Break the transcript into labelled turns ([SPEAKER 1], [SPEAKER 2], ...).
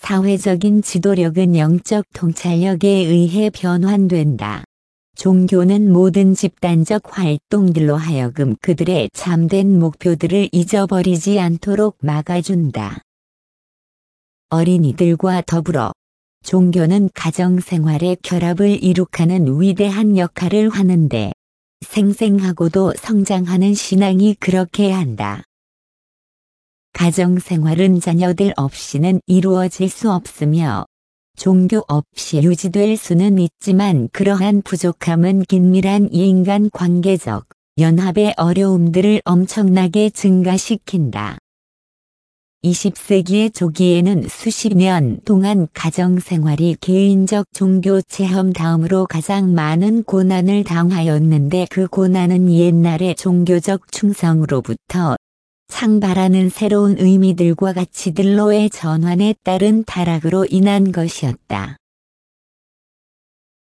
[SPEAKER 1] 사회적인 지도력은 영적 통찰력에 의해 변환된다. 종교는 모든 집단적 활동들로 하여금 그들의 참된 목표들을 잊어버리지 않도록 막아준다. 어린이들과 더불어 종교는 가정생활의 결합을 이룩하는 위대한 역할을 하는데 생생하고도 성장하는 신앙이 그렇게 한다. 가정생활은 자녀들 없이는 이루어질 수 없으며 종교 없이 유지될 수는 있지만 그러한 부족함은 긴밀한 인간관계적 연합의 어려움들을 엄청나게 증가시킨다. 20세기의 초기에는 수십 년 동안 가정생활이 개인적 종교 체험 다음으로 가장 많은 고난을 당하였는데 그 고난은 옛날의 종교적 충성으로부터 창발하는 새로운 의미들과 가치들로의 전환에 따른 타락으로 인한 것이었다.